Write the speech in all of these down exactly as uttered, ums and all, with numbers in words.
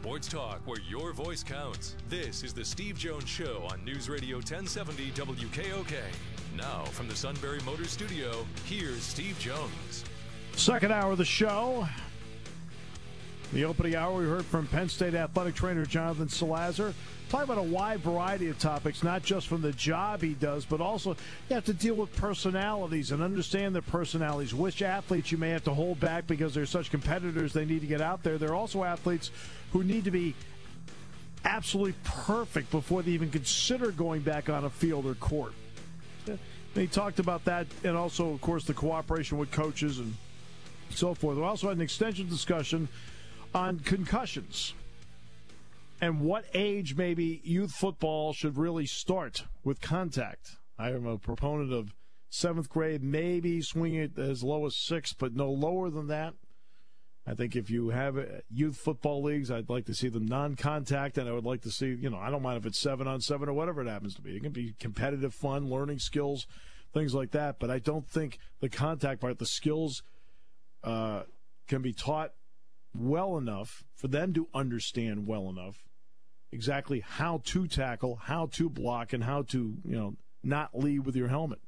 Sports talk where your voice counts. This is the Steve Jones Show on News Radio ten seventy W K O K. Now, from the Sunbury Motors Studio, here's Steve Jones. Second hour of the show. The opening hour, we heard from Penn State athletic trainer Jonathan Salazar. Talking about a wide variety of topics, not just from the job he does, but also you have to deal with personalities and understand their personalities, which athletes you may have to hold back because they're such competitors they need to get out there. There are also athletes who need to be absolutely perfect before they even consider going back on a field or court. And he talked about that, and also, of course, the cooperation with coaches and so forth. We also had an extensive discussion on concussions and what age maybe youth football should really start with contact. I am a proponent of seventh grade, maybe swinging it as low as six, but no lower than that. I think if you have youth football leagues, I'd like to see them non-contact, and I would like to see, you know, I don't mind if it's seven on seven or whatever it happens to be. It can be competitive fun, learning skills, things like that, but I don't think the contact part, the skills uh, can be taught well enough for them to understand well enough exactly how to tackle, how to block, and how to, you know, not lead with your helmet.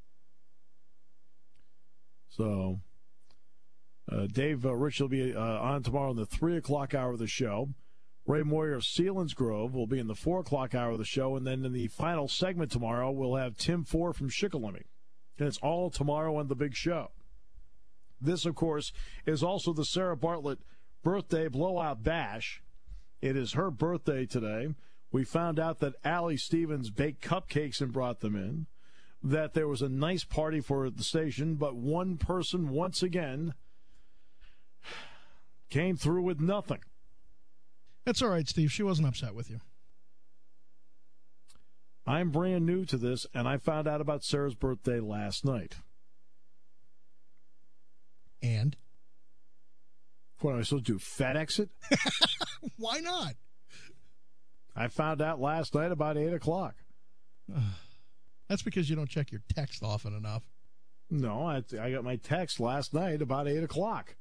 So, uh, Dave uh, Rich will be uh, on tomorrow in the three o'clock hour of the show. Ray Moyer of Selinsgrove will be in the four o'clock hour of the show. And then in the final segment tomorrow, we'll have Tim Ford from Shikellamy. And it's all tomorrow on the big show. This, of course, is also the Sarah Bartlett birthday blowout bash. It is her birthday today. We found out that Allie Stevens baked cupcakes and brought them in, that there was a nice party for her at the station, but one person, once again, came through with nothing. That's all right, Steve. She wasn't upset with you. I'm brand new to this, and I found out about Sarah's birthday last night. And? What am I supposed to do, FedEx it? Why not? I found out last night about eight o'clock. That's because you don't check your text often enough. No, I, I got my text last night about eight o'clock.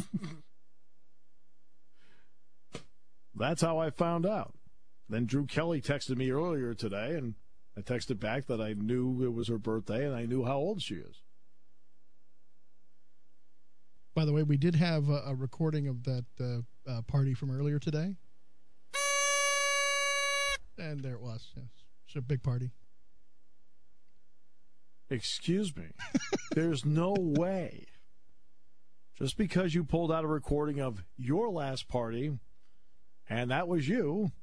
That's how I found out. Then Drew Kelly texted me earlier today, and I texted back that I knew it was her birthday and I knew how old she is. By the way, we did have a, a recording of that uh, uh, party from earlier today. And there it was. Yes. It's a big party. Excuse me. There's no way. Just because you pulled out a recording of your last party, and that was you.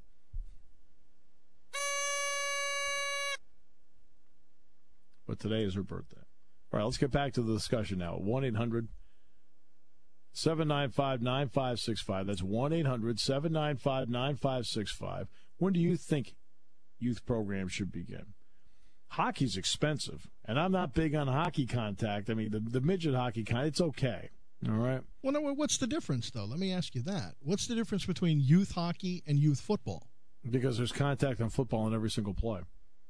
But today is her birthday. All right, let's get back to the discussion now. one eight hundred seven nine five nine five six five. That's one eight hundred seven nine five nine five six five. When do you think youth programs should begin? Hockey's expensive, and I'm not big on hockey contact. I mean, the, the midget hockey kind, it's okay. All right. Well, no, what's the difference, though? Let me ask you that. What's the difference between youth hockey and youth football? Because there's contact on football in every single play.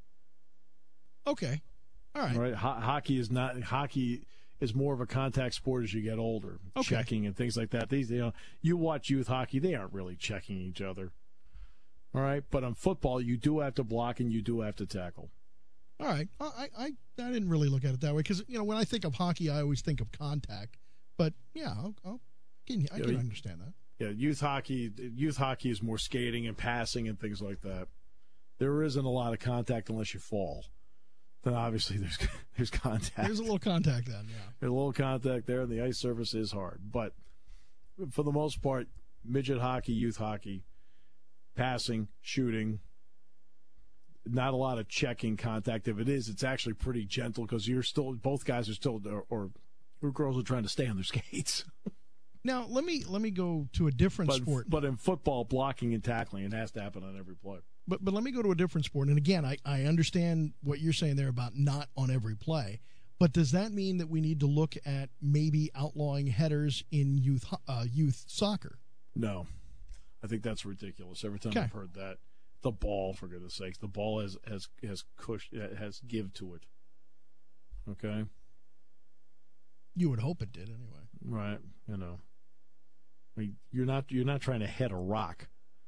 Okay. All right. All right. Ho- hockey is not hockey. Is more of a contact sport as you get older, okay. Checking and things like that. These, you know, you watch youth hockey; they aren't really checking each other. All right, but on football, you do have to block and you do have to tackle. All right, I I, I didn't really look at it that way because you know when I think of hockey, I always think of contact. But yeah, I'll, I'll, I can, I can yeah, understand that. Yeah, youth hockey. Youth hockey is more skating and passing and things like that. There isn't a lot of contact unless you fall. Then obviously there's there's contact. There's a little contact then, yeah. There's a little contact there, and the ice surface is hard. But for the most part, midget hockey, youth hockey, passing, shooting, not a lot of checking contact. If it is, it's actually pretty gentle because you're still both guys are still or, or girls are trying to stay on their skates. Now let me let me go to a different but, sport. But in football, blocking and tackling, it has to happen on every play. But but let me go to a different sport. And again, I, I understand what you're saying there about not on every play. But does that mean that we need to look at maybe outlawing headers in youth uh, youth soccer? No. I think that's ridiculous. Every time okay. I've heard that. The ball, for goodness sakes, the ball has has has cush, has give to it. Okay? You would hope it did anyway. Right, you know. I mean, you're not you're not trying to head a rock.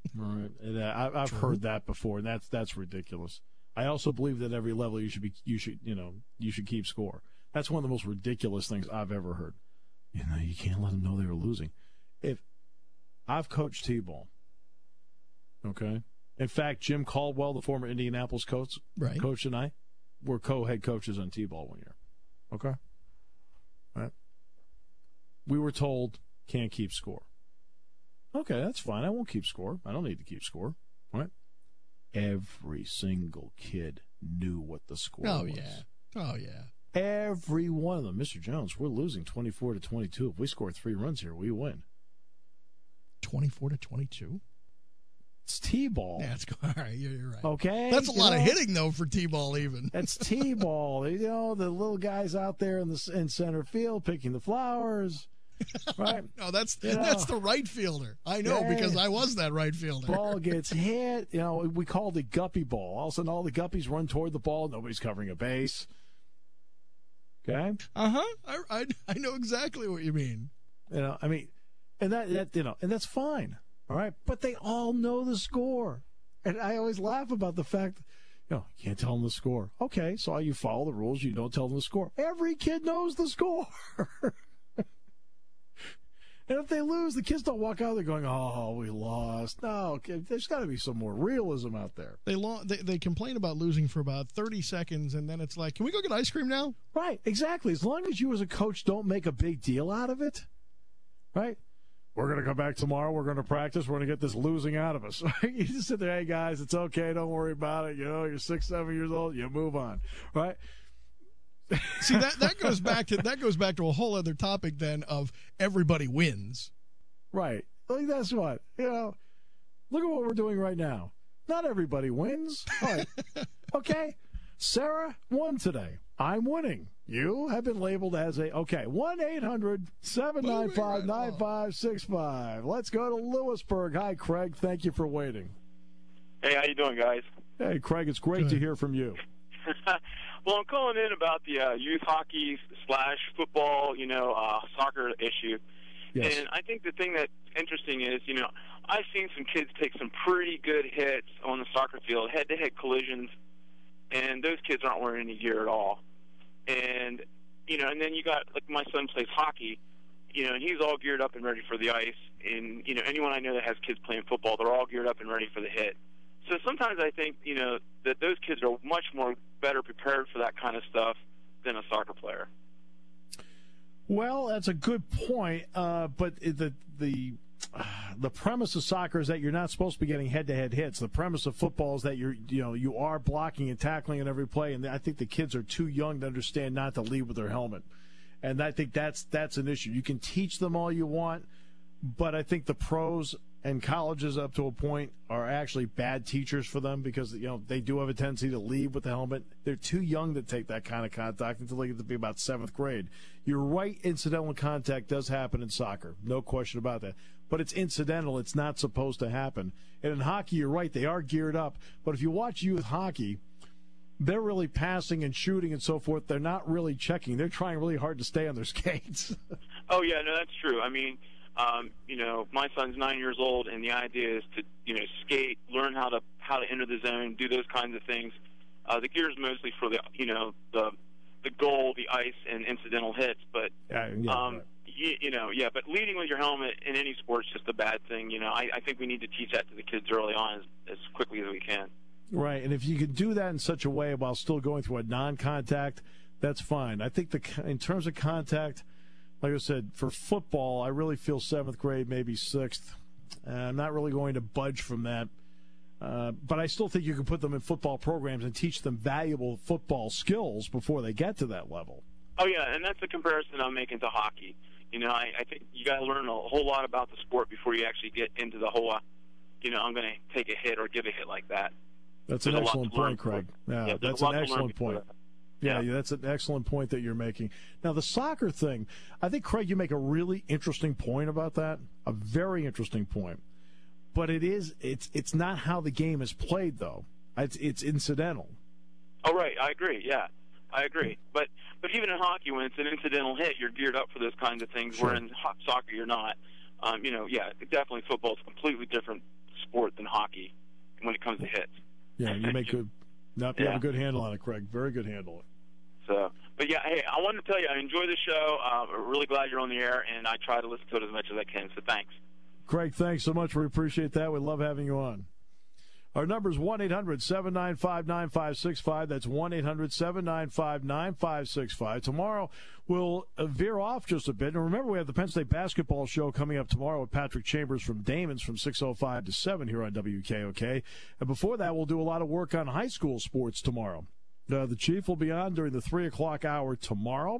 All right. And, uh, I, I've True. heard that before, and that's that's ridiculous. I also believe that every level you should be you should you know you should keep score. That's one of the most ridiculous things I've ever heard. You know, you can't let them know they were losing. If I've coached T-ball, okay. In fact, Jim Caldwell, the former Indianapolis coach, Right. coach, and I were co-head coaches on T-ball one year. Okay. All right. We were told can't keep score. Okay, that's fine. I won't keep score. I don't need to keep score. All right. Every single kid knew what the score Oh, was. yeah. Oh, yeah. Every one of them. Mister Jones, we're losing twenty-four to twenty-two. If we score three runs here, we win. twenty-four to twenty-two? It's T-ball. Yeah, it's, all right, you're, you're right. Okay. That's a you lot know? of hitting, though, for T-ball even. That's T-ball. You know, the little guys out there in the in center field picking the flowers. Right? No, that's You know. that's the right fielder. I know Yeah. because I was that right fielder. Ball gets hit. You know, we call it a guppy ball. All of a sudden, all the guppies run toward the ball. Nobody's covering a base. Okay? Uh-huh. I, I, I know exactly what you mean. You know, I mean, and that, that, you know, and that's fine. All right? But they all know the score. And I always laugh about the fact, you know, you can't tell them the score. Okay, so you follow the rules. You don't tell them the score. Every kid knows the score. And if they lose, the kids don't walk out there going, oh, we lost. No, there's got to be some more realism out there. They, lo- they they complain about losing for about thirty seconds, and then it's like, can we go get ice cream now? Right, exactly. As long as you as a coach don't make a big deal out of it, right? We're going to come back tomorrow. We're going to practice. We're going to get this losing out of us. You just sit there, hey, guys, it's okay. Don't worry about it. You know, you're six, seven years old. You move on, right? See, that, that goes back to that goes back to a whole other topic then of everybody wins. Right. Like, that's what, you know, look at what we're doing right now. Not everybody wins. All right. Okay. Sarah won today. I'm winning. You have been labeled as a, okay, one eight hundred seven nine five nine five six five. Let's go to Lewisburg. Hi, Craig. Thank you for waiting. Hey, how you doing, guys? Hey, Craig, it's great Good. to hear from you. Well, I'm calling in about the uh, youth hockey slash football, you know, uh, soccer issue. Yes. And I think the thing that's interesting is, you know, I've seen some kids take some pretty good hits on the soccer field, head-to-head collisions, and those kids aren't wearing any gear at all. And, you know, and then you got, like, my son plays hockey, you know, and he's all geared up and ready for the ice. And, you know, anyone I know that has kids playing football, they're all geared up and ready for the hit. So sometimes I think, you know, that those kids are much more better prepared for that kind of stuff than a soccer player. Well, that's a good point, uh, but the the uh, the premise of soccer is that you're not supposed to be getting head-to-head hits. The premise of football is that you're you know you are blocking and tackling in every play, and I think the kids are too young to understand not to lead with their helmet, and I think that's that's an issue. You can teach them all you want, but I think the pros and colleges up to a point are actually bad teachers for them because you know they do have a tendency to lead with the helmet. They're too young to take that kind of contact until they get to be about seventh grade. You're right, incidental contact does happen in soccer, no question about that. But it's incidental, it's not supposed to happen. And in hockey, you're right, they are geared up. But if you watch youth hockey, they're really passing and shooting and so forth. They're not really checking. They're trying really hard to stay on their skates. Oh, yeah, no, that's true. I mean, Um, you know, my son's nine years old, and the idea is to, you know, skate, learn how to how to enter the zone, do those kinds of things. Uh, the gear is mostly for the, you know, the the goal, the ice, and incidental hits. But Yeah, yeah, um, right. you, you know, yeah. But leading with your helmet in any sport is just a bad thing. You know, I, I think we need to teach that to the kids early on as, as quickly as we can. Right, and if you can do that in such a way while still going through a non-contact, that's fine. I think the in terms of contact, like I said, for football, I really feel seventh grade, maybe sixth. Uh, I'm not really going to budge from that. Uh, but I still think you can put them in football programs and teach them valuable football skills before they get to that level. Oh, yeah, and that's the comparison I'm making to hockey. You know, I, I think you got to learn a whole lot about the sport before you actually get into the whole, uh, you know, I'm going to take a hit or give a hit like that. That's There's an a lot excellent to learn point, Craig. before- Yeah, yeah, there's that's a lot an to learn excellent before point. that. Yeah, Yeah. yeah, that's an excellent point that you're making. Now, the soccer thing, I think, Craig, you make a really interesting point about that, a very interesting point. But it is, it's it's not how the game is played, though. It's it's incidental. Oh, right. I agree. Yeah, I agree. But but even in hockey, when it's an incidental hit, you're geared up for those kinds of things. Sure. Where in ho- soccer, you're not. Um, you know, yeah, definitely football is a completely different sport than hockey when it comes to hits. Yeah, you make good. Not you Yeah. have a good handle on it, Craig. Very good handle. So, but yeah, hey, I wanted to tell you, I enjoy the show. Uh, I'm really glad you're on the air, and I try to listen to it as much as I can. So thanks. Craig, thanks so much. We appreciate that. We love having you on. Our number is one eight hundred seven nine five nine five six five. That's one eight hundred seven nine five nine five six five. Tomorrow, we'll veer off just a bit. And remember, we have the Penn State basketball show coming up tomorrow with Patrick Chambers from Damon's from six oh five to seven here on W K O K. And before that, we'll do a lot of work on high school sports tomorrow. Uh, the Chief will be on during the three o'clock hour tomorrow.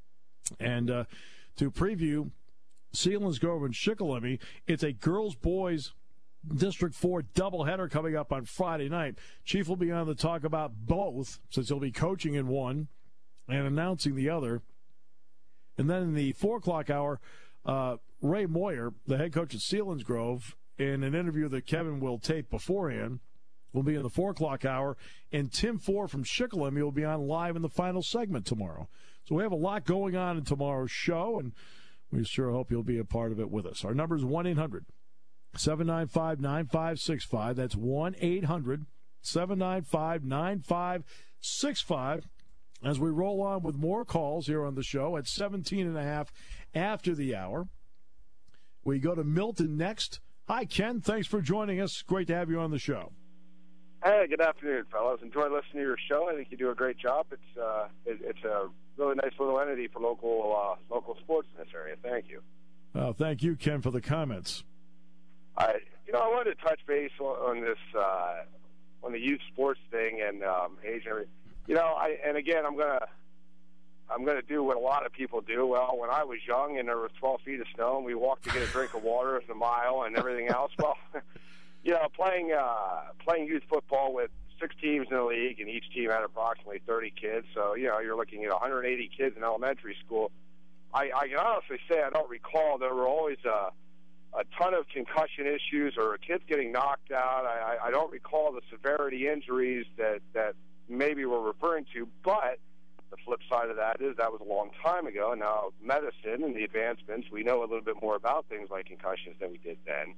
And uh, to preview Selinsgrove and Shikellamy, it's a girls-boys District four doubleheader coming up on Friday night. Chief will be on to talk about both, since he'll be coaching in one and announcing the other. And then in the four o'clock hour, uh, Ray Moyer, the head coach at Selinsgrove, in an interview that Kevin will tape beforehand, will be in the four o'clock hour. And Tim Four from Shikellamy will be on live in the final segment tomorrow. So we have a lot going on in tomorrow's show, and we sure hope you'll be a part of it with us. Our number is one eight hundred seven nine five nine five six five. That's one eight hundred seven nine five nine five six five. As we roll on with more calls here on the show at seventeen and a half after the hour. We go to Milton next. Hi, Ken. Thanks for joining us. Great to have you on the show. Hey, good afternoon, fellas. Enjoy listening to your show. I think you do a great job. It's uh, it, it's a really nice little entity for local uh, local sports in this area. Thank you. Well, thank you, Ken, for the comments. I, you know, I wanted to touch base on, on this, uh, on the youth sports thing and um, age and everything. You know, I and again, I'm gonna, I'm gonna do what a lot of people do. Well, when I was young and there was twelve feet of snow and we walked to get a drink of water as a mile and everything else. Well, you know, playing uh, playing youth football with six teams in the league and each team had approximately thirty kids. So you know, you're looking at one hundred eighty kids in elementary school. I, I can honestly say I don't recall there were always a a ton of concussion issues or kids getting knocked out. I, I don't recall the severity injuries that, that maybe we're referring to, but the flip side of that is that was a long time ago. Now, medicine and the advancements, we know a little bit more about things like concussions than we did then.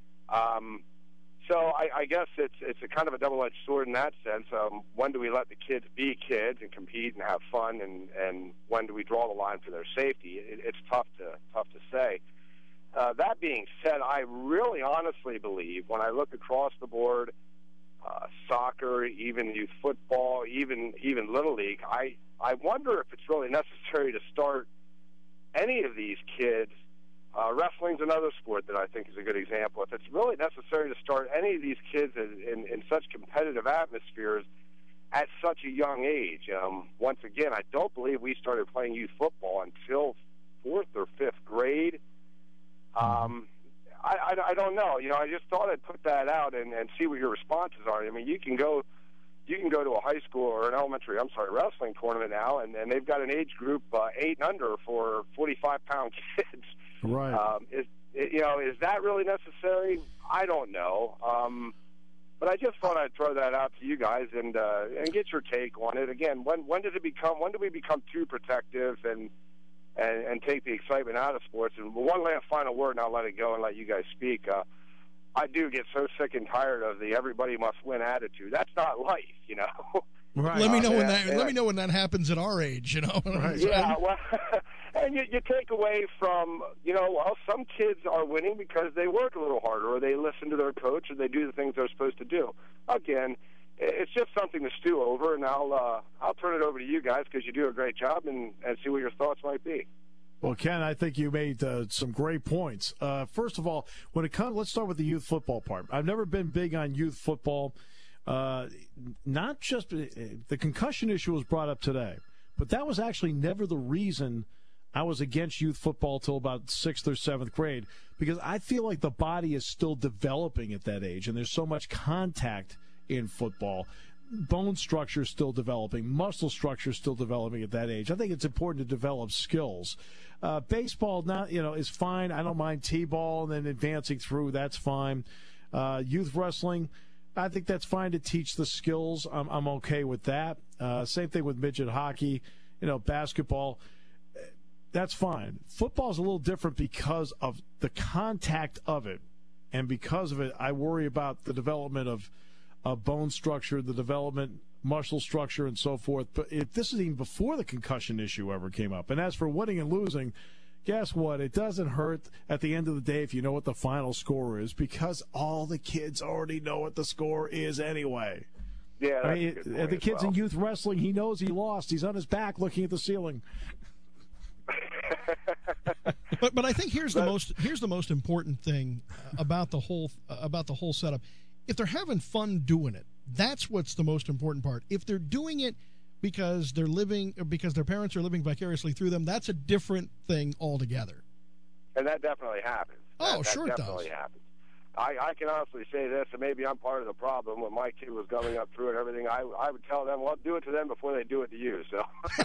Um, so I, I guess it's it's a kind of a double-edged sword in that sense. Um, when do we let the kids be kids and compete and have fun, and, and when do we draw the line for their safety? It, it's tough to tough to say. Uh, that being said, I really honestly believe when I look across the board, uh, soccer, even youth football, even even Little League, I, I wonder if it's really necessary to start any of these kids. Uh, wrestling's another sport that I think is a good example. If it's really necessary to start any of these kids in, in, in such competitive atmospheres at such a young age. Um, once again, I don't believe we started playing youth football until fourth or fifth grade. Um, I, I, I don't know. You know, I just thought I'd put that out and, and see what your responses are. I mean, you can go, you can go to a high school or an elementary, I'm sorry, wrestling tournament now, and, and they've got an age group uh, eight and under for forty-five pound kids. Right. Um, is you know, is that really necessary? I don't know. Um, but I just thought I'd throw that out to you guys and uh, and get your take on it. Again, when when did it become? When do we become too protective and And, and take the excitement out of sports? And one last final word, and I'll let it go and let you guys speak. Uh, I do get so sick and tired of the everybody must win attitude. That's not life, you know. Right. Let me know Uh, when yeah, that. yeah. Let me know when that happens at our age. You know. Right. Yeah, well, and you, you take away from, you know, well, some kids are winning because they work a little harder, or they listen to their coach, or they do the things they're supposed to do. Again, it's just something to stew over, and I'll uh, I'll turn it over to you guys because you do a great job, and, and see what your thoughts might be. Well, Ken, I think you made uh, some great points. Uh, first of all, when it comes, let's start with the youth football part. I've never been big on youth football. Uh, not just the concussion issue was brought up today, but that was actually never the reason I was against youth football till about sixth or seventh grade, because I feel like the body is still developing at that age, and there's so much contact in football. Bone structure is still developing, muscle structure is still developing at that age. I think it's important to develop skills. Uh, baseball, not you know, is fine. I don't mind t-ball and then advancing through. That's fine. Uh, youth wrestling, I think that's fine to teach the skills. I'm, I'm okay with that. Uh, same thing with midget hockey. You know, basketball, that's fine. Football is a little different because of the contact of it. and because of it, I worry about the development of, of bone structure, the development, muscle structure, and so forth. But if this is even before the concussion issue ever came up. And as for winning and losing, guess what? It doesn't hurt at the end of the day if you know what the final score is, because all the kids already know what the score is anyway. Yeah, that's I mean, a good point the as kid's well. in youth wrestling. He knows he lost. He's on his back looking at the ceiling. But but I think here's the most here's the most important thing about the whole about the whole setup. If they're having fun doing it, that's what's the most important part. If they're doing it because they're living because their parents are living vicariously through them, that's a different thing altogether. And that definitely happens. Oh, that, sure that it does. definitely happens. I, I can honestly say this, and maybe I'm part of the problem. When my kid was coming up through it and everything, I, I would tell them, well, do it to them before they do it to you. So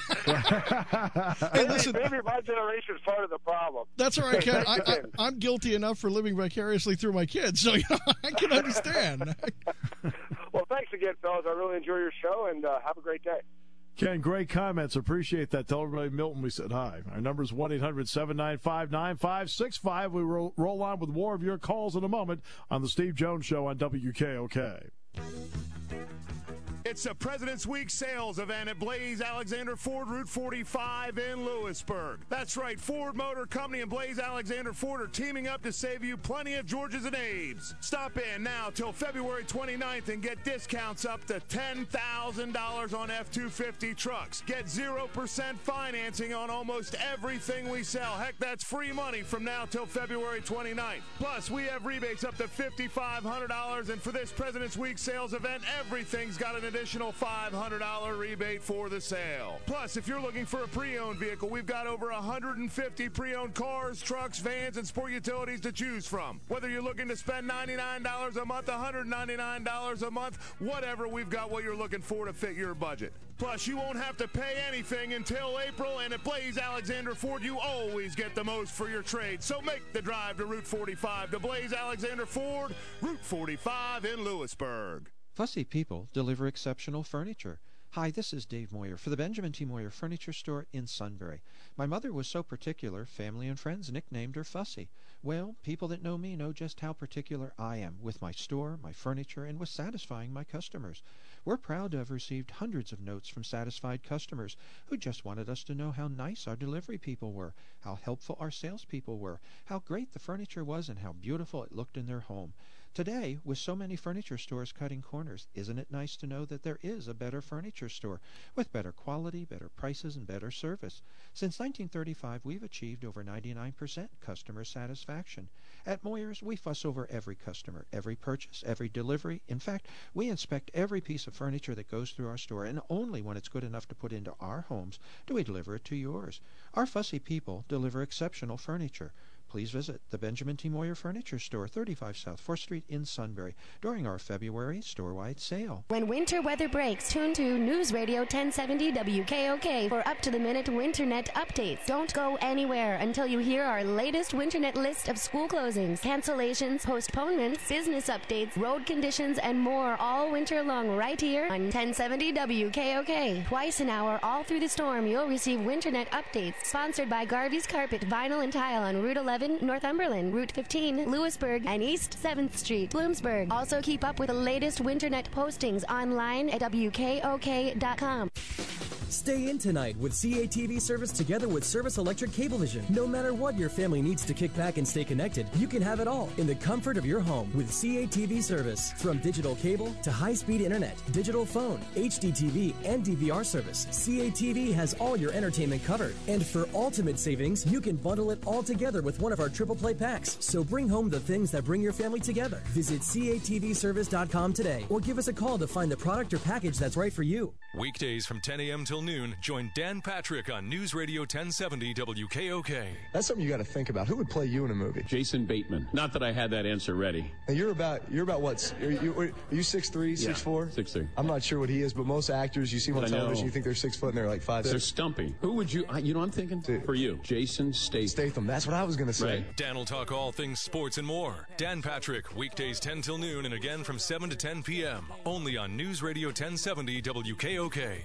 Hey, listen, maybe my generation is part of the problem. that's all right, Ken. I, I, I'm guilty enough for living vicariously through my kids, so you know, I can understand. Well, thanks again, fellas. I really enjoy your show, and uh, have a great day. Ken, great comments. Appreciate that. Tell everybody Milton we said hi. Our number is one eight hundred seven nine five nine five six five. We roll, roll on with more of your calls in a moment on the Steve Jones Show on W K O K. It's a President's Week sales event at Blaze Alexander Ford, Route forty-five in Lewisburg. That's right, Ford Motor Company and Blaze Alexander Ford are teaming up to save you plenty of Georges and Abe's. Stop in now till February twenty-ninth and get discounts up to ten thousand dollars on F two fifty trucks. Get zero percent financing on almost everything we sell. Heck, that's free money from now till February twenty-ninth. Plus, we have rebates up to five thousand five hundred dollars, and for this President's Week sales event, everything's got an additional five hundred dollars rebate for the sale. Plus, if you're looking for a pre-owned vehicle, we've got over one hundred fifty pre-owned cars, trucks, vans, and sport utilities to choose from. Whether you're looking to spend ninety-nine dollars a month, one hundred ninety-nine dollars a month, whatever, we've got what you're looking for to fit your budget. Plus, you won't have to pay anything until April, and at Blaze Alexander Ford, you always get the most for your trade. So make the drive to Route forty-five to Blaze Alexander Ford, Route forty-five in Lewisburg. Fussy people deliver exceptional furniture. Hi, this is Dave Moyer for the Benjamin T. Moyer Furniture Store in Sunbury. My mother was so particular, family and friends nicknamed her Fussy. Well, people that know me know just how particular I am with my store, my furniture, and with satisfying my customers. We're proud to have received hundreds of notes from satisfied customers who just wanted us to know how nice our delivery people were, how helpful our salespeople were, how great the furniture was, and how beautiful it looked in their home. Today, with so many furniture stores cutting corners, isn't it nice to know that there is a better furniture store with better quality, better prices, and better service? Since nineteen thirty-five, we've achieved over ninety-nine percent customer satisfaction. At Moyer's, we fuss over every customer, every purchase, every delivery. In fact, we inspect every piece of furniture that goes through our store, and only when it's good enough to put into our homes do we deliver it to yours. Our fussy people deliver exceptional furniture. Please visit the Benjamin T. Moyer Furniture Store, thirty-five South fourth Street in Sunbury, during our February store-wide sale. When winter weather breaks, tune to News Radio ten seventy W K O K for up-to-the-minute Winternet updates. Don't go anywhere until you hear our latest Winternet list of school closings, cancellations, postponements, business updates, road conditions, and more all winter long right here on ten seventy W K O K. Twice an hour all through the storm, you'll receive Winternet updates, sponsored by Garvey's Carpet, Vinyl and Tile on Route eleven, Northumberland, Route fifteen, Lewisburg, and East seventh Street, Bloomsburg. Also keep up with the latest Winternet postings online at W K O K dot com. Stay in tonight with C A T V service together with Service Electric Cablevision. No matter what your family needs to kick back and stay connected, you can have it all in the comfort of your home with C A T V service. From digital cable to high-speed internet, digital phone, H D T V, and D V R service, C A T V has all your entertainment covered. And for ultimate savings, you can bundle it all together with one of our triple play packs. So bring home the things that bring your family together. Visit C A T V service dot com today or give us a call to find the product or package that's right for you. Weekdays from ten a.m. till noon, join Dan Patrick on News Radio ten seventy W K O K. That's something you got to think about. Who would play you in a movie? Jason Bateman. Not that I had that answer ready. And you're about you're about what? Are you, are you six three, six four? six three. I'm not sure what he is, but most actors you see him on I television, know. you think they're six foot and they're like five. They're six. stumpy. Who would you? You know, I'm thinking Dude. for you, Jason Statham. Statham. That's what I was gonna say. Right. Dan will talk all things sports and more. Dan Patrick, weekdays ten till noon and again from seven to ten p.m. Only on News Radio ten seventy W K O K.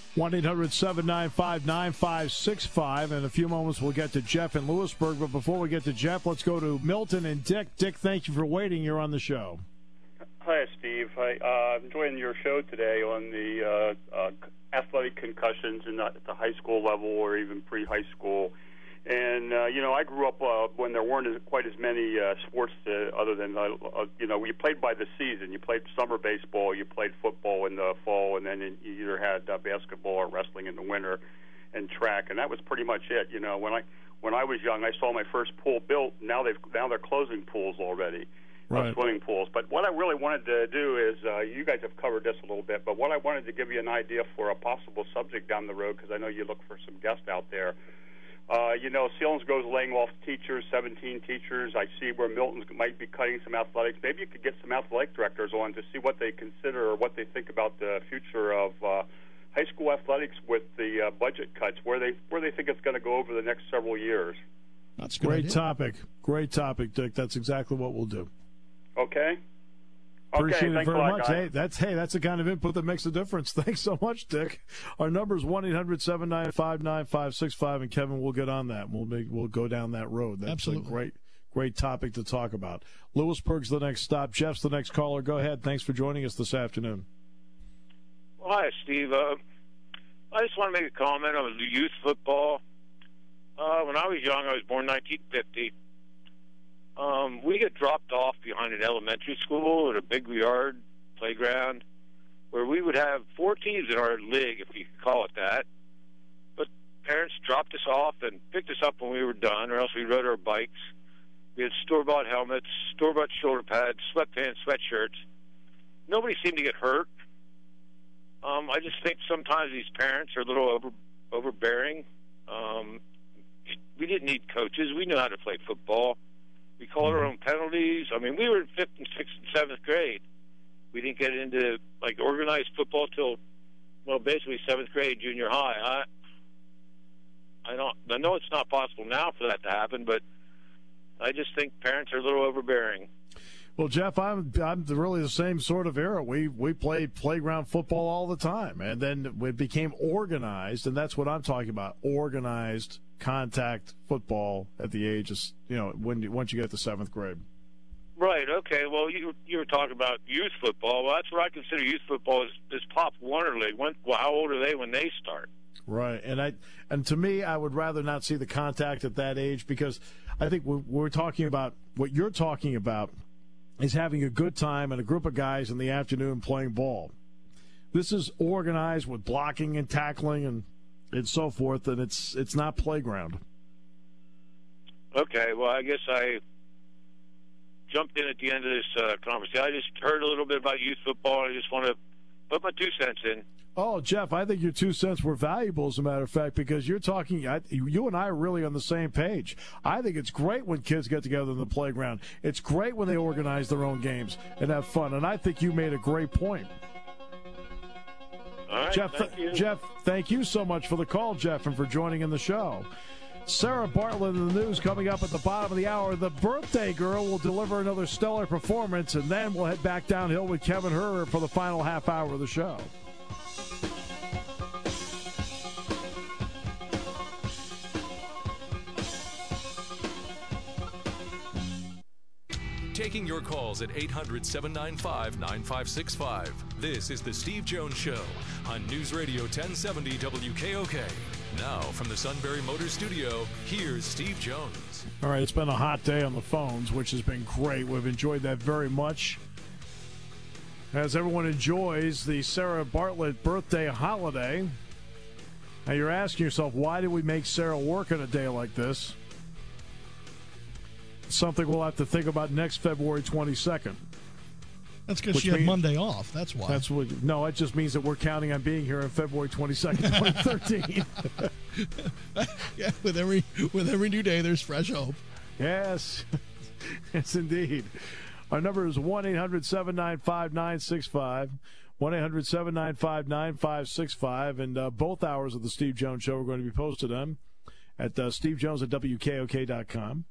one eight hundred seven nine five nine five six five. In a few moments, we'll get to Jeff in Lewisburg. But before we get to Jeff, let's go to Milton and Dick. Dick, thank you for waiting. You're on the show. Hi, Steve. I'm uh, enjoying your show today on the uh, uh, athletic concussions in the, at the high school level or even pre-high school. And, uh, you know, I grew up uh, when there weren't as, quite as many uh, sports to, other than, uh, uh, you know, you played by the season. You played summer baseball, you played football in the fall, and then you either had uh, basketball or wrestling in the winter and track. And that was pretty much it. You know, when I when I was young, I saw my first pool built. Now, they've, now they're closing pools already. Right. Uh, swimming pools. But what I really wanted to do is, uh, you guys have covered this a little bit, but what I wanted to give you an idea for a possible subject down the road, because I know you look for some guests out there. Uh, you know, Selinsgrove's laying off teachers, seventeen teachers. I see where Milton's might be cutting some athletics. Maybe you could get some athletic directors on to see what they consider or what they think about the future of uh, high school athletics with the uh, budget cuts, where they where they think it's going to go over the next several years. That's a great topic. Great topic, Dick. That's exactly what we'll do. Okay. Appreciate okay, it very lot, much. guys. Hey, that's hey, that's the kind of input that makes a difference. Thanks so much, Dick. Our number is one eight hundred seven nine five nine five six five, and Kevin will get on that. We'll make we'll go down that road. That's Absolutely. a great great topic to talk about. Lewisburg's the next stop. Jeff's the next caller. Go ahead. Thanks for joining us this afternoon. Well, hi, Steve. Uh, I just want to make a comment on youth football. Uh, when I was young, I was born nineteen fifty. Um, we get dropped off behind an elementary school at a big yard playground where we would have four teams in our league, if you could call it that. But parents dropped us off and picked us up when we were done, or else we rode our bikes. We had store-bought helmets, store-bought shoulder pads, sweatpants, sweatshirts. Nobody seemed to get hurt. Um, I just think sometimes these parents are a little over, overbearing. Um, we didn't need coaches. We knew how to play football. We called our own penalties. I mean, we were in fifth and sixth and seventh grade. We didn't get into, like, organized football till, well, basically seventh grade, junior high. I, I don't. I know it's not possible now for that to happen, but I just think parents are a little overbearing. Well, Jeff, I'm I'm really the same sort of era. We we played playground football all the time, and then it became organized, and that's what I'm talking about: organized contact football at the age of, you know, when you, once you get to seventh grade. Right. Okay. Well, you you were talking about youth football. Well, that's what I consider youth football is, is Pop Warner League. When, well, how old are they when they start? Right, and I and to me, I would rather not see the contact at that age, because I think we're, we're talking about what you're talking about is having a good time and a group of guys in the afternoon playing ball. This is organized with blocking and tackling and and so forth, and it's it's not playground. Okay, well, I guess I jumped in at the end of this uh, conversation. I just heard a little bit about youth football, and I just want to put my two cents in. Oh, Jeff, I think your two cents were valuable, as a matter of fact, because you're talking, I, you and I are really on the same page. I think it's great when kids get together in the playground. It's great when they organize their own games and have fun, and I think you made a great point. All right, Jeff, thank you. Jeff, thank you so much for the call, Jeff, and for joining in the show. Sarah Bartlett in the news coming up at the bottom of the hour. The birthday girl will deliver another stellar performance, and then we'll head back downhill with Kevin Herr for the final half hour of the show. Taking your calls at eight hundred seven nine five nine five six five. This is The Steve Jones Show on News Radio ten seventy W K O K. Now, from the Sunbury Motors Studio, here's Steve Jones. All right, it's been a hot day on the phones, which has been great. We've enjoyed that very much. As everyone enjoys the Sarah Bartlett birthday holiday. Now, you're asking yourself, why did we make Sarah work on a day like this? Something we'll have to think about next February twenty-second. That's because she had Monday off. That's why. That's what. No, it just means that we're counting on being here on February twenty-second, twenty thirteen. Yeah, with every with every new day, there's fresh hope. Yes, yes, indeed. Our number is one eight hundred seven nine five nine six five. one eight hundred seven nine five nine five six five. And uh, both hours of the Steve Jones Show are going to be posted on at uh, steve jones at w k o k dot com.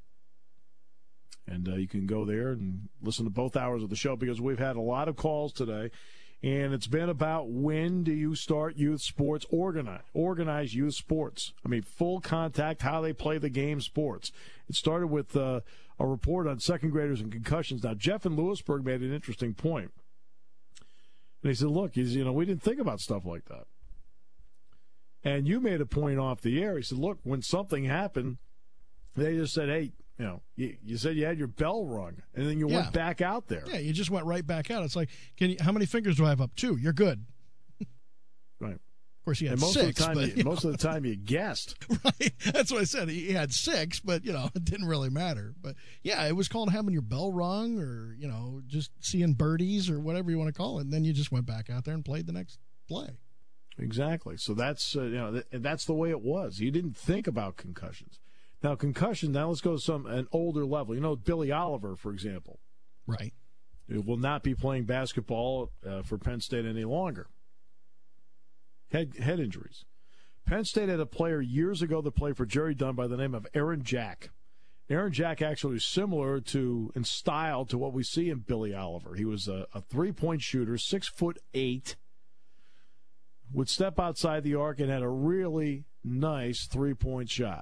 And uh, you can go there and listen to both hours of the show, because we've had a lot of calls today And it's been about when do you start youth sports, organize, organize youth sports. I mean, full contact, how they play the game sports. It started with uh, a report on second graders and concussions. Now, Jeff in Lewisburg made an interesting point. And he said, look, he's, you know, we didn't think about stuff like that. And you made a point off the air. He said, look, when something happened, they just said, hey, you know, you, you said you had your bell rung, and then you Yeah. went back out there. Yeah, you just went right back out. It's like, can you, how many fingers do I have up? Two. You're good. Right. Of course, he had and most six. Of the time but, you, you most know. of the time you guessed. Right. That's what I said. He had six, but, you know, it didn't really matter. But, yeah, it was called having your bell rung or, you know, just seeing birdies or whatever you want to call it. And then you just went back out there and played the next play. Exactly. So that's, uh, you know, th- that's the way it was. You didn't think about concussions. Now, concussion, now let's go to some an older level. You know, Billy Oliver, for example. Right. Who will not be playing basketball uh, for Penn State any longer. Head, head injuries. Penn State had a player years ago that played for Jerry Dunn by the name of Aaron Jack. Aaron Jack actually is similar to, in style, to what we see in Billy Oliver. He was a, a three-point shooter, six foot eight, would step outside the arc and had a really nice three-point shot.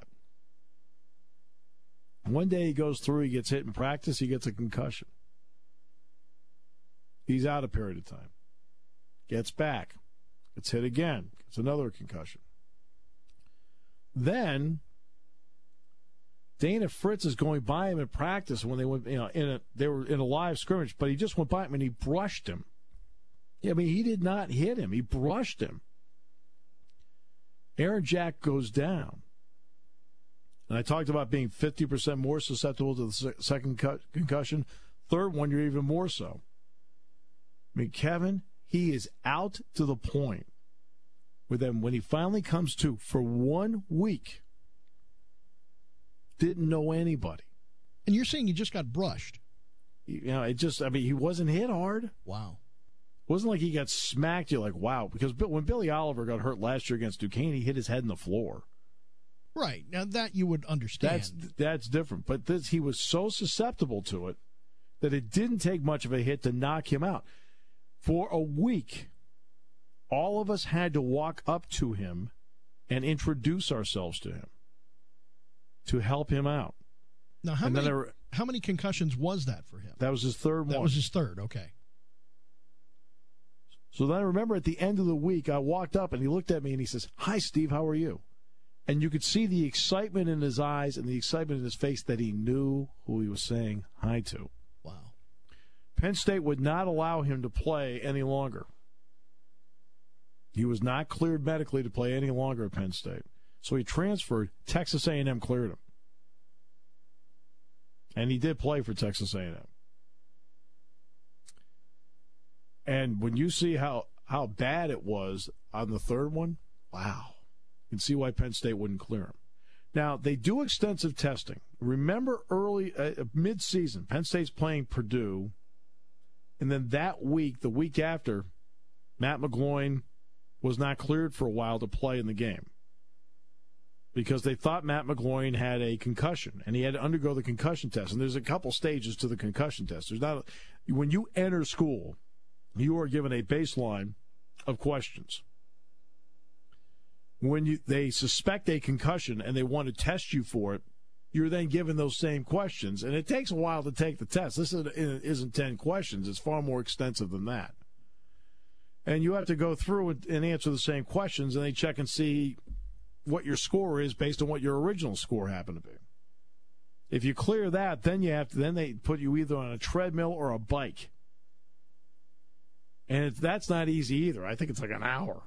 One day he goes through, he gets hit in practice, he gets a concussion. He's out a period of time. Gets back. Gets hit again. Gets another concussion. Then Dana Fritz is going by him in practice when they went, you know, in a they were in a live scrimmage, but he just went by him and he brushed him. I mean, he did not hit him. He brushed him. Aaron Jack goes down. And I talked about being fifty percent more susceptible to the second concussion. Third one, you're even more so. I mean, Kevin, he is out to the point where then when he finally comes to, for one week, didn't know anybody. And you're saying he just got brushed? You know, it just, I mean, he wasn't hit hard. Wow. It wasn't like he got smacked. You're like, wow. Because when Billy Oliver got hurt last year against Duquesne, he hit his head in the floor. Right. Now, that you would understand. That's that's different. But this, he was so susceptible to it that it didn't take much of a hit to knock him out. For a week, all of us had to walk up to him and introduce ourselves to him to help him out. Now, how and many were, how many concussions was that for him? That was his third one. That was his third, okay. So then I remember at the end of the week, I walked up and he looked at me and he says, "Hi, Steve, how are you?" And you could see the excitement in his eyes and the excitement in his face that he knew who he was saying hi to. Wow. Penn State would not allow him to play any longer. He was not cleared medically to play any longer at Penn State. So he transferred. Texas A and M cleared him. And he did play for Texas A and M. And when you see how, how bad it was on the third one, wow. You can see why Penn State wouldn't clear him. Now, they do extensive testing. Remember early, uh, mid-season, Penn State's playing Purdue. And then that week, the week after, Matt McGloin was not cleared for a while to play in the game because they thought Matt McGloin had a concussion, and he had to undergo the concussion test. And there's a couple stages to the concussion test. There's not a, when you enter school, you are given a baseline of questions. When you, they suspect a concussion and they want to test you for it, you're then given those same questions. And it takes a while to take the test. This isn't, isn't ten questions. It's far more extensive than that. And you have to go through and answer the same questions, and they check and see what your score is based on what your original score happened to be. If you clear that, then you have to, then they put you either on a treadmill or a bike. And it's, that's not easy either. I think it's like an hour.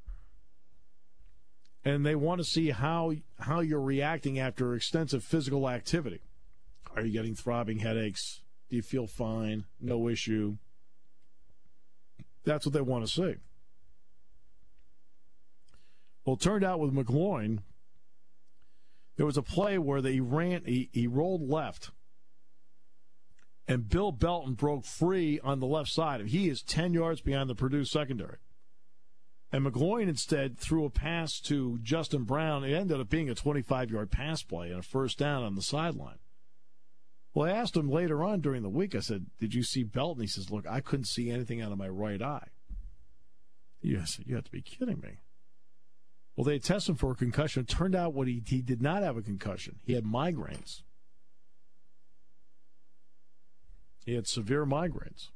And they want to see how how you're reacting after extensive physical activity. Are you getting throbbing headaches? Do you feel fine? No issue? That's what they want to see. Well, it turned out with McGloin, there was a play where they ran, he, he rolled left, and Bill Belton broke free on the left side. He is ten yards behind the Purdue secondary. And McGloin instead threw a pass to Justin Brown. It ended up being a twenty-five-yard pass play and a first down on the sideline. Well, I asked him later on during the week, I said, "Did you see Belton?" He says, "Look, I couldn't see anything out of my right eye." Yes, you have to be kidding me. Well, they tested him for a concussion. It turned out what he he did not have a concussion. He had migraines. He had severe migraines.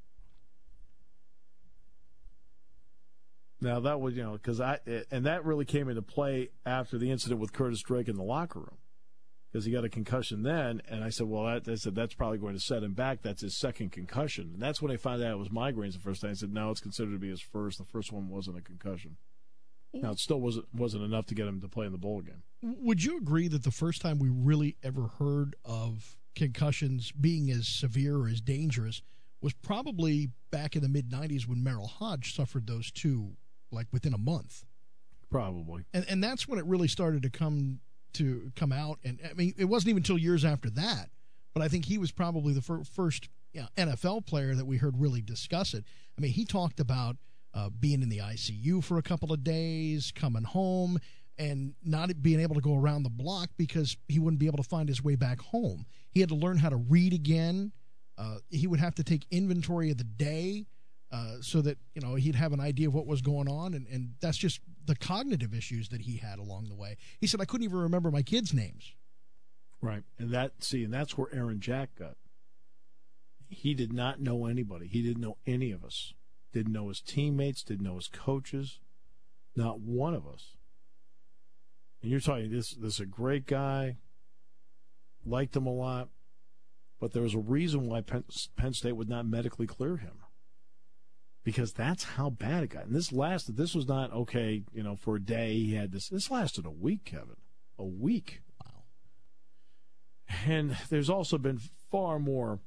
Now that was, you know, because I and that really came into play after the incident with Curtis Drake in the locker room, because he got a concussion then, and I said, well, that, I said that's probably going to set him back. That's his second concussion, and that's when I found out it was migraines the first time. I said, no, it's considered to be his first. The first one wasn't a concussion. Now it still wasn't wasn't enough to get him to play in the bowl game. Would you agree that the first time we really ever heard of concussions being as severe or as dangerous was probably back in the mid nineties when Merrill Hodge suffered those two, like within a month? Probably. And and that's when it really started to come to come out. And I mean, it wasn't even until years after that, but I think he was probably the fir- first you know, N F L player that we heard really discuss it. I mean, he talked about uh, being in the I C U for a couple of days, coming home, and not being able to go around the block because he wouldn't be able to find his way back home. He had to learn how to read again. Uh, he would have to take inventory of the day uh, so that, you know, he'd have an idea of what was going on. And, and that's just the cognitive issues that he had along the way. He said, I couldn't even remember my kids' names. Right. And that, see, and that's where Aaron Jack got. He did not know anybody. He didn't know any of us. Didn't know his teammates, didn't know his coaches. Not one of us. And you're talking, this, this is a great guy. Liked him a lot. But there was a reason why Penn, Penn State would not medically clear him. Because that's how bad it got. And this lasted, this was not, okay, you know, for a day he had this. This lasted a week, Kevin. A week. Wow. And there's also been far more,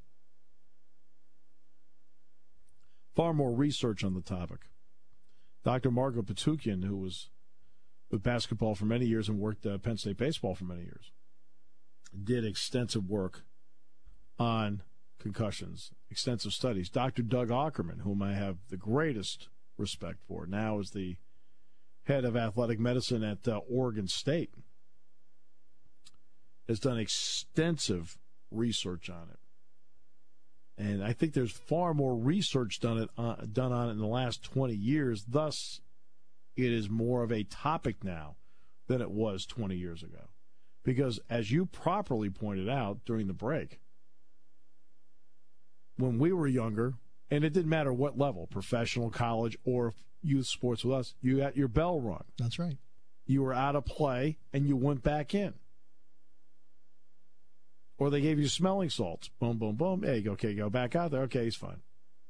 far more research on the topic. Doctor Margo Patukian, who was with basketball for many years and worked uh, Penn State baseball for many years, did extensive work on concussions, extensive studies. Doctor Doug Ackerman, whom I have the greatest respect for, now is the head of athletic medicine at uh, Oregon State, has done extensive research on it. And I think there's far more research done it uh, done on it in the last twenty years. Thus, it is more of a topic now than it was twenty years ago. Because, as you properly pointed out during the break, when we were younger, and it didn't matter what level, professional, college, or youth sports with us, you got your bell rung. That's right. You were out of play, and you went back in. Or they gave you smelling salts. Boom, boom, boom. Hey, okay, go back out there. Okay, he's fine.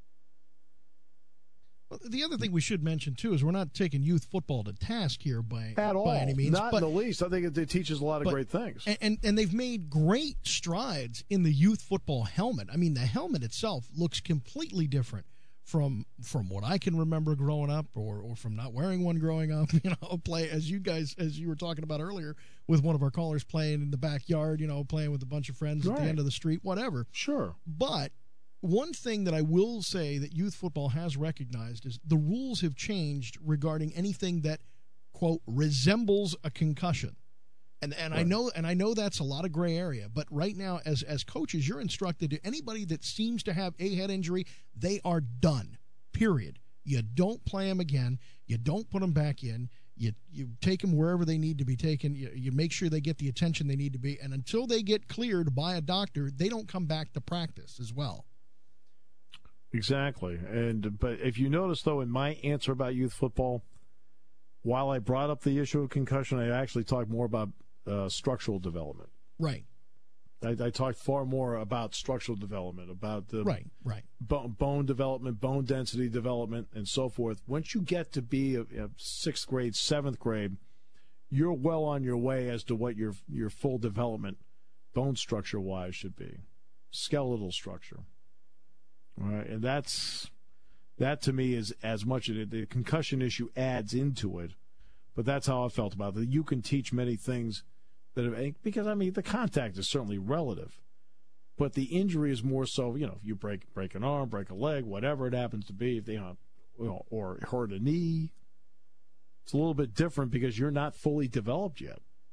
Well, the other thing we should mention, too, is we're not taking youth football to task here by, At all. by any means. Not but, in the least. I think it, it teaches a lot of but, great things. And, and, and they've made great strides in the youth football helmet. I mean, the helmet itself looks completely different from from what I can remember growing up, or, or from not wearing one growing up. You know, play as you guys, as you were talking about earlier, with one of our callers playing in the backyard, you know, playing with a bunch of friends right. at the end of the street, whatever. Sure. But one thing that I will say that youth football has recognized is the rules have changed regarding anything that, quote, resembles a concussion. And and right. I know and I know that's a lot of gray area, but right now as as coaches, you're instructed to anybody that seems to have a head injury, they are done. Period. You don't play them again. You don't put them back in. You you take them wherever they need to be taken. You, you make sure they get the attention they need to be, and until they get cleared by a doctor, they don't come back to practice as well. Exactly. And but if you notice, though, in my answer about youth football, while I brought up the issue of concussion, I actually talked more about uh, structural development. Right. I, I talked far more about structural development, about the right, right. Bo- bone development, bone density development, and so forth. Once you get to be a, a sixth grade, seventh grade, you're well on your way as to what your your full development, bone structure-wise, should be, skeletal structure. All right, and that's that to me is as much of it. The concussion issue adds into it, but that's how I felt about it. You can teach many things that have, because I mean the contact is certainly relative, but the injury is more so. You know, if you break break an arm, break a leg, whatever it happens to be, if they you know, or hurt a knee, it's a little bit different because you're not fully developed yet.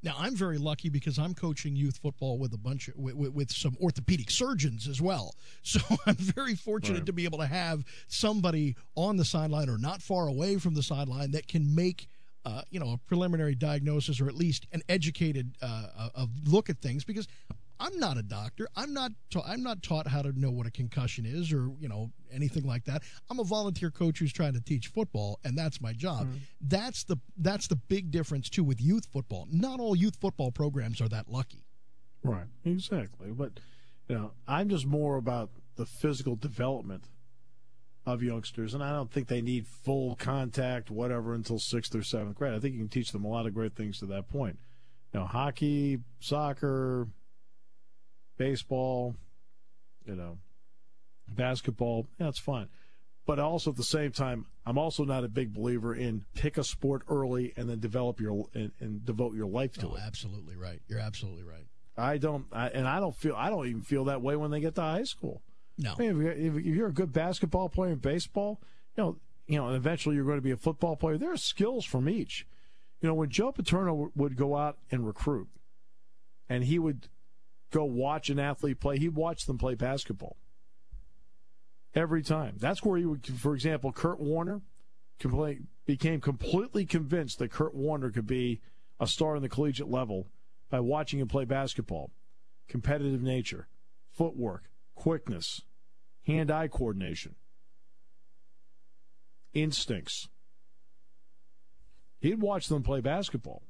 Now, I'm very lucky because I'm coaching youth football with a bunch of, with, with, with some orthopedic surgeons as well. So I'm very fortunate Right. to be able to have somebody on the sideline or not far away from the sideline that can make uh, you know, a preliminary diagnosis or at least an educated uh, a look at things, because I'm not a doctor. I'm not ta- I'm not taught how to know what a concussion is or, you know, anything like that. I'm a volunteer coach who's trying to teach football, and that's my job. Mm-hmm. That's the that's the big difference too with youth football. Not all youth football programs are that lucky. Right, exactly. But, you know, I'm just more about the physical development of youngsters, and I don't think they need full contact, whatever, until sixth or seventh grade. I think you can teach them a lot of great things to that point. You know, hockey, soccer, baseball, you know, basketball, yeah, that's fine. But also at the same time, I'm also not a big believer in pick a sport early and then develop your and, and devote your life to Oh, it. absolutely right. You're absolutely right. I don't, I, and I don't feel, I don't even feel that way when they get to high school. No. I mean, if you're, if you're a good basketball player in baseball, you know, you know, and eventually you're going to be a football player. There are skills from each. You know, when Joe Paterno w- would go out and recruit, and he would go watch an athlete play, he'd watch them play basketball every time. That's where he would, for example, Kurt Warner compl- became completely convinced that Kurt Warner could be a star in the collegiate level by watching him play basketball. Competitive nature, footwork, quickness, hand-eye coordination, instincts. He'd watch them play basketball.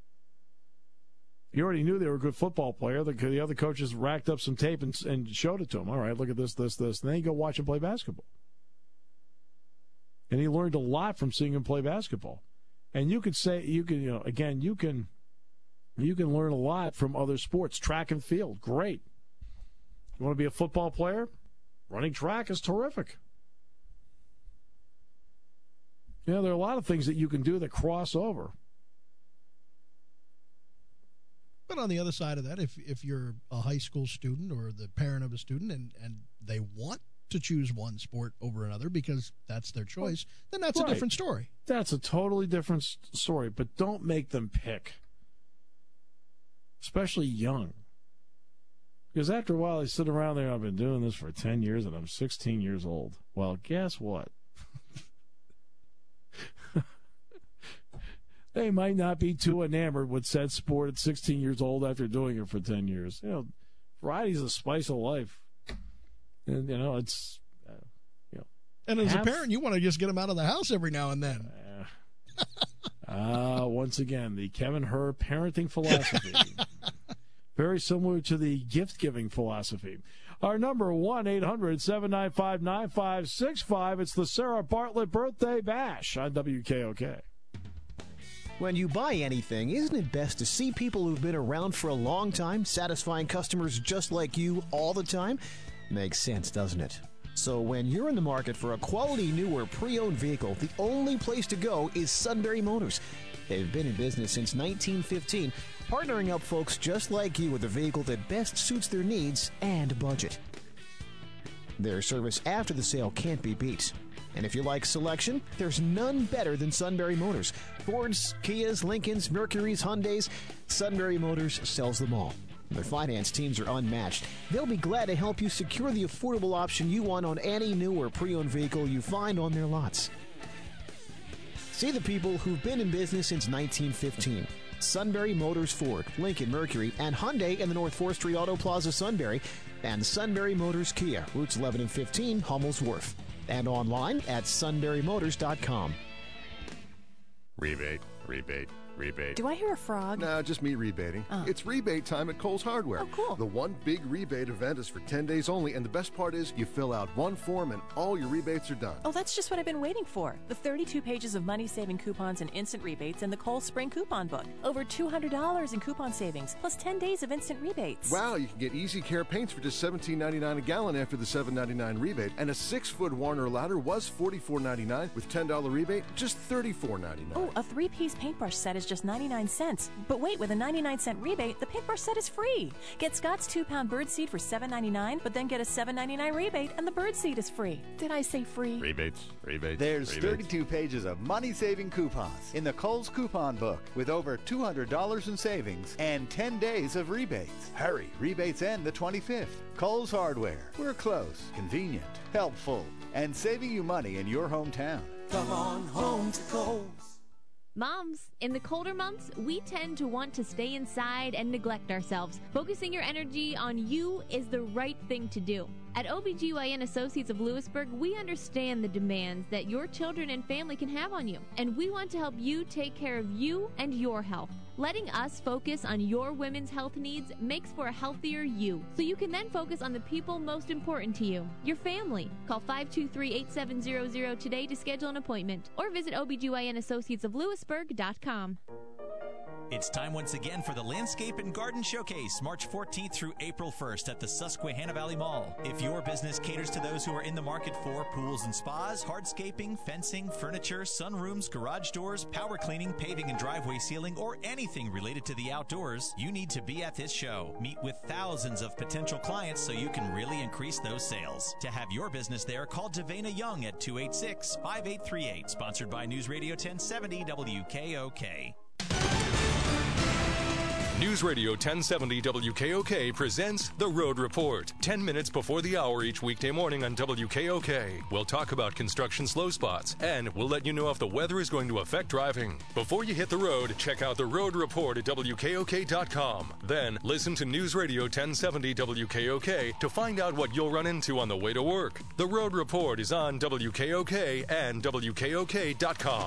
He already knew they were a good football player. The, the other coaches racked up some tape and, and showed it to him. All right, look at this, this, this. And then he'd go watch him play basketball. And he learned a lot from seeing him play basketball. And you could say, you can, you know, again, you can, you can learn a lot from other sports. Track and field, great. You want to be a football player? Running track is terrific. You know, there are a lot of things that you can do that cross over. But on the other side of that, if if you're a high school student or the parent of a student and, and they want to choose one sport over another because that's their choice, then that's Right. a different story. That's a totally different s- story, but don't make them pick, especially young. Because after a while, they sit around there, I've been doing this for ten years and I'm sixteen years old. Well, guess what? They might not be too enamored with said sport at sixteen years old after doing it for ten years. You know, variety's the spice of life. And, you know, it's, uh, you know. And as have- a parent, you want to just get them out of the house every now and then. Ah, uh, once again, the Kevin Herr parenting philosophy. Very similar to the gift-giving philosophy. Our number, one eight hundred seven nine five nine five six five. It's the Sarah Bartlett Birthday Bash on W K O K. When you buy anything, isn't it best to see people who've been around for a long time, satisfying customers just like you all the time? Makes sense, doesn't it? So when you're in the market for a quality new or pre-owned vehicle, the only place to go is Sunbury Motors. They've been in business since nineteen fifteen, partnering up folks just like you with a vehicle that best suits their needs and budget. Their service after the sale can't be beat. And if you like selection, there's none better than Sunbury Motors. Fords, Kias, Lincolns, Mercurys, Hyundais, Sunbury Motors sells them all. Their finance teams are unmatched. They'll be glad to help you secure the affordable option you want on any new or pre-owned vehicle you find on their lots. See the people who've been in business since nineteen fifteen. Sunbury Motors Ford, Lincoln Mercury, and Hyundai in the North fourth Street Auto Plaza, Sunbury, and Sunbury Motors Kia, routes eleven and fifteen, Hummel's Wharf. And online at sunbury motors dot com. Rebate, rebate, rebate. Do I hear a frog? No, just me rebating. Oh. It's rebate time at Kohl's Hardware. Oh, cool. The one big rebate event is for ten days only, and the best part is you fill out one form and all your rebates are done. Oh, that's just what I've been waiting for. The thirty-two pages of money-saving coupons and instant rebates in the Kohl's Spring Coupon Book. Over two hundred dollars in coupon savings, plus ten days of instant rebates. Wow, you can get Easy Care paints for just seventeen ninety-nine a gallon after the seven ninety-nine rebate, and a six-foot Warner ladder was forty-four ninety-nine with ten dollar rebate, just thirty-four ninety-nine. Oh, a three-piece paintbrush set is is just ninety-nine cents. But wait, with a ninety-nine cent rebate, the paintbrush set is free. Get Scott's two pound birdseed for seven ninety-nine, but then get a seven ninety-nine rebate and the birdseed is free. Did I say free? Rebates, rebates. There's rebates. thirty-two pages of money-saving coupons in the Kohl's Coupon Book with over two hundred dollars in savings and ten days of rebates. Hurry, rebates end the twenty-fifth. Kohl's Hardware. We're close, convenient, helpful, and saving you money in your hometown. Come on home to Kohl's. Moms, in the colder months, we tend to want to stay inside and neglect ourselves. Focusing your energy on you is the right thing to do. At O B G Y N Associates of Lewisburg, we understand the demands that your children and family can have on you, and we want to help you take care of you and your health. Letting us focus on your women's health needs makes for a healthier you, so you can then focus on the people most important to you, your family. Call five two three, eight seven zero zero today to schedule an appointment, or visit O B G Y N Associates of Lewisburg dot com. It's time once again for the Landscape and Garden Showcase, March fourteenth through April first at the Susquehanna Valley Mall. If your business caters to those who are in the market for pools and spas, hardscaping, fencing, furniture, sunrooms, garage doors, power cleaning, paving and driveway sealing, or anything related to the outdoors, you need to be at this show. Meet with thousands of potential clients so you can really increase those sales. To have your business there, call Davana Young at two eight six, five eight three eight. Sponsored by News Radio ten seventy W K O K. News Radio ten seventy W K O K presents The Road Report. ten minutes before the hour each weekday morning on W K O K. We'll talk about construction slow spots, and we'll let you know if the weather is going to affect driving. Before you hit the road, check out The Road Report at W K O K dot com. Then, listen to News Radio ten seventy W K O K to find out what you'll run into on the way to work. The Road Report is on W K O K and W K O K dot com.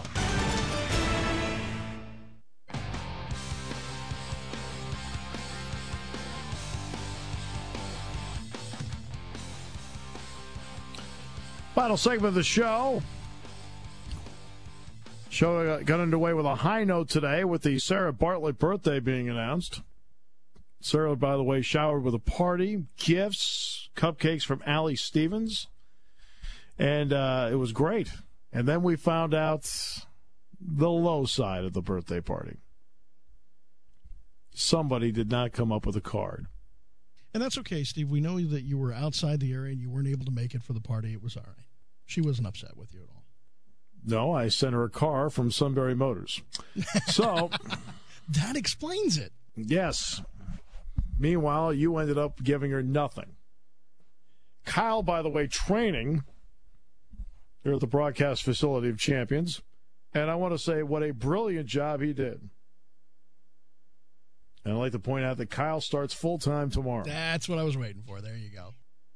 Final segment of the show. Show got underway with a high note today with the Sarah Bartlett birthday being announced. Sarah, by the way, showered with a party, gifts, cupcakes from Allie Stevens, and uh, it was great. And then we found out the low side of the birthday party. Somebody did not come up with a card. And that's okay, Steve. We know that you were outside the area and you weren't able to make it for the party. It was all right. She wasn't upset with you at all. No, I sent her a car from Sunbury Motors. So that explains it. Yes. Meanwhile, you ended up giving her nothing. Kyle, by the way, training here at the broadcast facility of Champions. And I want to say what a brilliant job he did. And I'd like to point out that Kyle starts full-time tomorrow. That's what I was waiting for. There you go.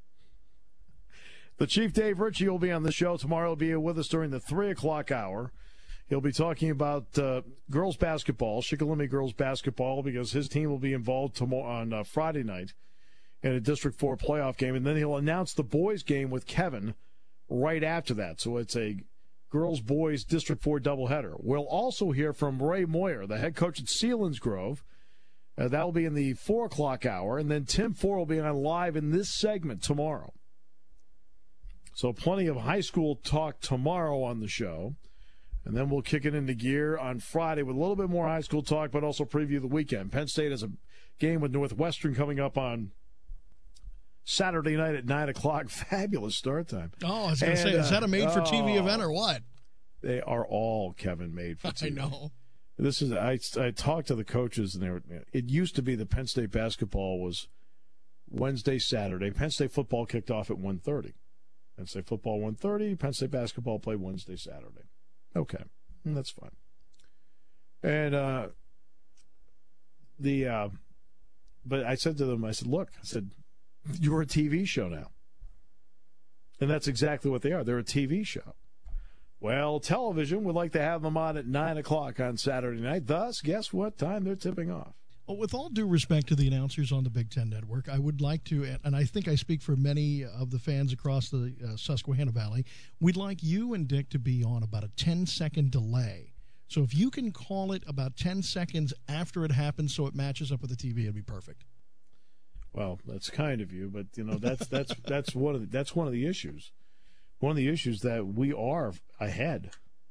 The Chief, Dave Ritchie, will be on the show tomorrow. He'll be with us during the three o'clock hour. He'll be talking about uh, girls basketball, Shikellamy girls basketball, because his team will be involved tomorrow on uh, Friday night in a District four playoff game. And then he'll announce the boys' game with Kevin right after that. So it's a girls-boys District four doubleheader. We'll also hear from Ray Moyer, the head coach at Selinsgrove. Uh, that will be in the four o'clock hour, and then Tim Ford will be on live in this segment tomorrow. So plenty of high school talk tomorrow on the show, and then we'll kick it into gear on Friday with a little bit more high school talk, but also preview the weekend. Penn State has a game with Northwestern coming up on Saturday night at nine o'clock. Fabulous start time. Oh, I was going to say, uh, is that a made-for-T V oh, event or what? They are all, Kevin, made for T V. I know. This is I, I talked to the coaches, and they were, it used to be that Penn State basketball was Wednesday, Saturday. Penn State football kicked off at one thirty. Penn State football one thirty. Penn State basketball played Wednesday, Saturday. Okay, that's fine. And uh, the uh, but I said to them, I said, look, I said, you're a T V show now, and that's exactly what they are. They're a T V show. Well, television would like to have them on at nine o'clock on Saturday night. Thus, guess what time they're tipping off? Well, with all due respect to the announcers on the Big Ten Network, I would like to, and I think I speak for many of the fans across the uh, Susquehanna Valley, we'd like you and Dick to be on about a ten-second delay. So if you can call it about ten seconds after it happens so it matches up with the T V, it'd be perfect. Well, that's kind of you, but, you know, that's that's that's one of the, that's one of the issues. One of the issues that we are ahead.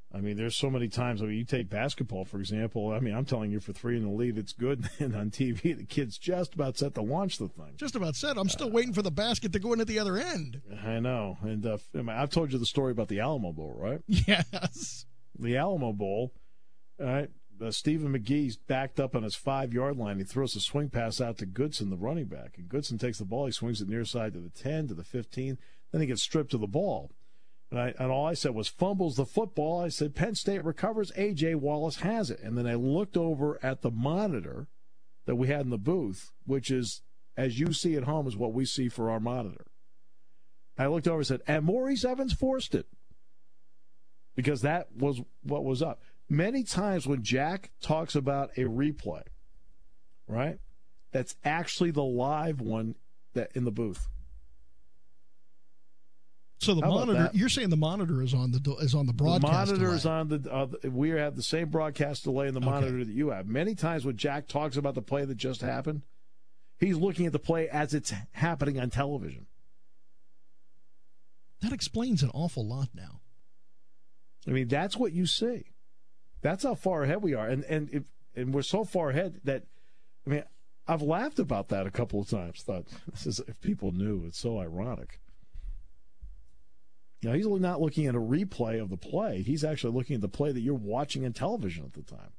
I mean, there's so many times. I mean, you take basketball, for example. I mean, I'm telling you, for three in the lead, it's good. And on T V, the kid's just about set to launch the thing. Just about set. I'm still uh, waiting for the basket to go in at the other end. I know. And uh, I've told you the story about the Alamo Bowl, right? Yes. The Alamo Bowl, all right, uh, Stephen McGee's backed up on his five-yard line. He throws a swing pass out to Goodson, the running back. And Goodson takes the ball. He swings it near side to the ten, to the fifteen. Then he gets stripped to the ball. And, I, and all I said was, fumbles the football. I said, Penn State recovers. A J. Wallace has it. And then I looked over at the monitor that we had in the booth, which is, as you see at home, is what we see for our monitor. I looked over and said, and Maurice Evans forced it. Because that was what was up. Many times when Jack talks about a replay, right, that's actually the live one that in the booth. So the How monitor, you're saying the monitor is on the is on the broadcast. The monitor delay. is on the. Uh, we have the same broadcast delay in the okay. monitor that you have. Many times when Jack talks about the play that just happened, he's looking at the play as it's happening on television. That explains an awful lot now. I mean, that's what you see. That's how far ahead we are, and and if, and we're so far ahead that, I mean, I've laughed about that a couple of times. Thought this is if people knew, it's so ironic. You know, he's not looking at a replay of the play. He's actually looking at the play that you're watching on television at the time.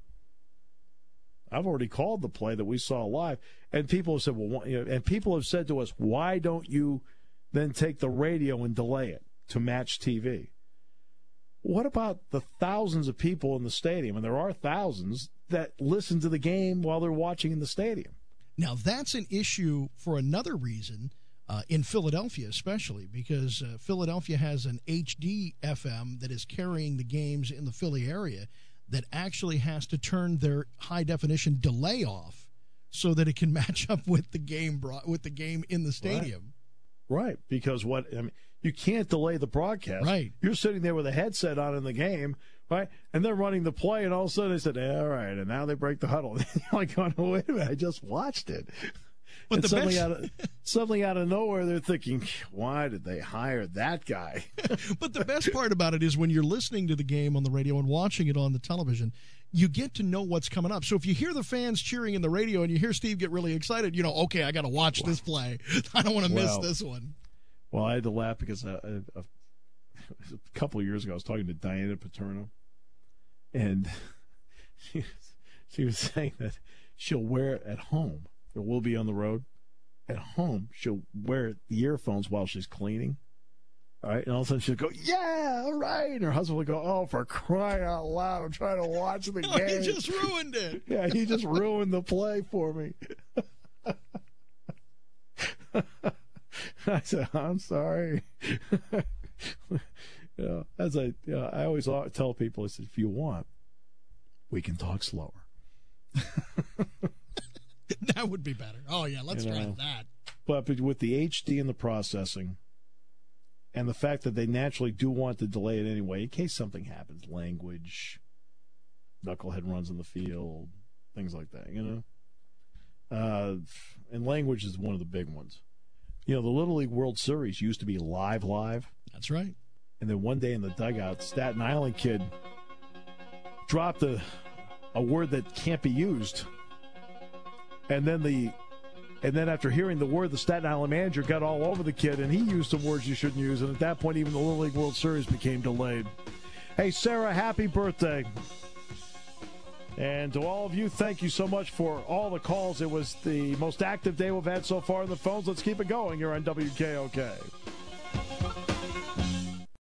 I've already called the play that we saw live, and people have said, "Well," you know, and people have said to us, "Why don't you then take the radio and delay it to match T V?" What about the thousands of people in the stadium, and there are thousands that listen to the game while they're watching in the stadium? Now, that's an issue for another reason. Uh, in Philadelphia especially, because uh, Philadelphia has an H D F M that is carrying the games in the Philly area that actually has to turn their high-definition delay off so that it can match up with the game bro- with the game in the stadium. Right, right. Because what I mean, you can't delay the broadcast. Right. You're sitting there with a headset on in the game, right? And they're running the play, and all of a sudden they said, all right, and now they break the huddle. You're like, oh, no, wait a minute, I just watched it. But and the suddenly, best... out of, suddenly out of nowhere, they're thinking, why did they hire that guy? But the best part about it is when you're listening to the game on the radio and watching it on the television, you get to know what's coming up. So if you hear the fans cheering in the radio and you hear Steve get really excited, you know, okay, I got to watch this play. I don't want to well, miss this one. Well, I had to laugh because uh, a, a couple of years ago I was talking to Diana Paterno, and she was, she was saying that she'll wear it at home. Or will be on the road. At home, she'll wear the earphones while she's cleaning. All right, and all of a sudden she'll go, yeah, all right. And her husband will go, oh, for crying out loud, I'm trying to watch the oh, game. He just ruined it. Yeah, he just ruined the play for me. I said, I'm sorry. you know, as I, you know, I always tell people, I said, if you want, we can talk slower. That would be better. Oh, yeah, let's you know, try that. But with the H D and the processing and the fact that they naturally do want to delay it anyway in case something happens, language, knucklehead runs in the field, things like that, you know? Uh, and language is one of the big ones. You know, the Little League World Series used to be live, live. That's right. And then one day in the dugout, Staten Island kid dropped a, a word that can't be used. And then the, and then after hearing the word, the Staten Island manager got all over the kid, and he used some words you shouldn't use. And at that point, even the Little League World Series became delayed. Hey, Sarah, happy birthday! And to all of you, thank you so much for all the calls. It was the most active day we've had so far on the phones. Let's keep it going here on W K O K.